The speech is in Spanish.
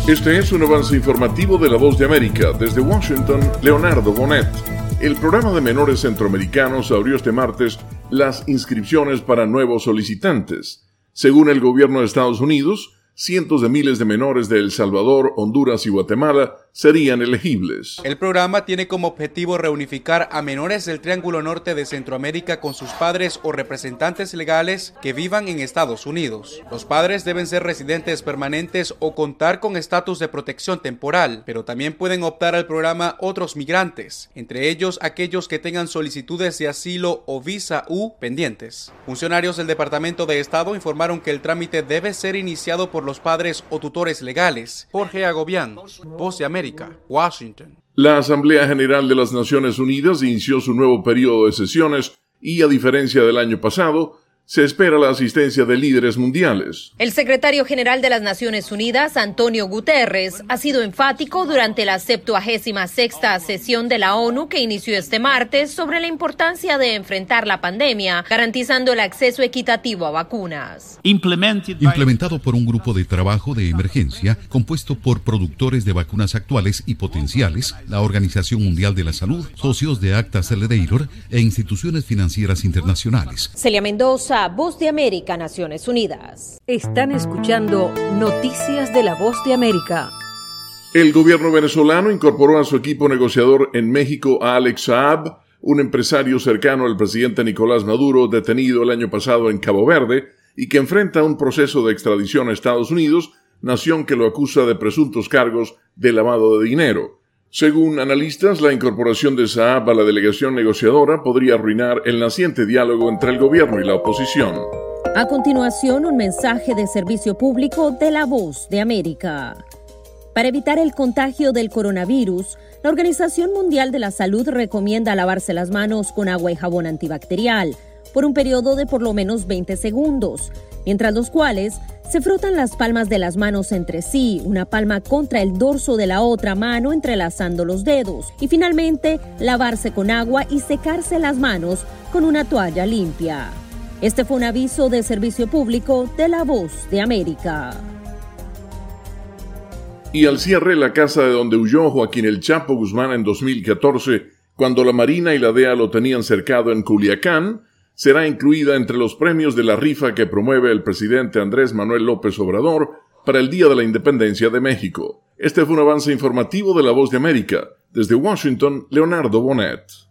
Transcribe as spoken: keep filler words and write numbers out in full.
Este es un avance informativo de La Voz de América. Desde Washington, Leonardo Bonet. El programa de menores centroamericanos abrió este martes las inscripciones para nuevos solicitantes. Según el gobierno de Estados Unidos, cientos de miles de menores de El Salvador, Honduras y Guatemala serían elegibles. El programa tiene como objetivo reunificar a menores del Triángulo Norte de Centroamérica con sus padres o representantes legales que vivan en Estados Unidos. Los padres deben ser residentes permanentes o contar con estatus de protección temporal, pero también pueden optar al programa otros migrantes, entre ellos aquellos que tengan solicitudes de asilo o visa U pendientes. Funcionarios del Departamento de Estado informaron que el trámite debe ser iniciado por los padres o tutores legales. Jorge Agobián, Voz de América. Washington. La Asamblea General de las Naciones Unidas inició su nuevo periodo de sesiones y, a diferencia del año pasado, se espera la asistencia de líderes mundiales. El secretario general de las Naciones Unidas, Antonio Guterres, ha sido enfático durante la septuagésima sexta sesión de la ONU que inició este martes sobre la importancia de enfrentar la pandemia, garantizando el acceso equitativo a vacunas. Implementado por un grupo de trabajo de emergencia compuesto por productores de vacunas actuales y potenciales, la Organización Mundial de la Salud, socios de Acta Accelerator e instituciones financieras internacionales. Celia Mendoza, Voz de América, Naciones Unidas. Están escuchando Noticias de la Voz de América. El gobierno venezolano incorporó a su equipo negociador en México a Alex Saab, un empresario cercano al presidente Nicolás Maduro, detenido el año pasado en Cabo Verde y que enfrenta un proceso de extradición a Estados Unidos, nación que lo acusa de presuntos cargos de lavado de dinero. Según analistas, la incorporación de Saab a la delegación negociadora podría arruinar el naciente diálogo entre el gobierno y la oposición. A continuación, un mensaje de servicio público de La Voz de América. Para evitar el contagio del coronavirus, la Organización Mundial de la Salud recomienda lavarse las manos con agua y jabón antibacterial por un periodo de por lo menos veinte segundos, mientras los cuales se frotan las palmas de las manos entre sí, una palma contra el dorso de la otra mano entrelazando los dedos, y finalmente lavarse con agua y secarse las manos con una toalla limpia. Este fue un aviso de servicio público de La Voz de América. Y al cierre, la casa de donde huyó Joaquín El Chapo Guzmán en dos mil catorce, cuando la Marina y la D E A lo tenían cercado en Culiacán, será incluida entre los premios de la rifa que promueve el presidente Andrés Manuel López Obrador para el Día de la Independencia de México. Este fue un avance informativo de La Voz de América. Desde Washington, Leonardo Bonet.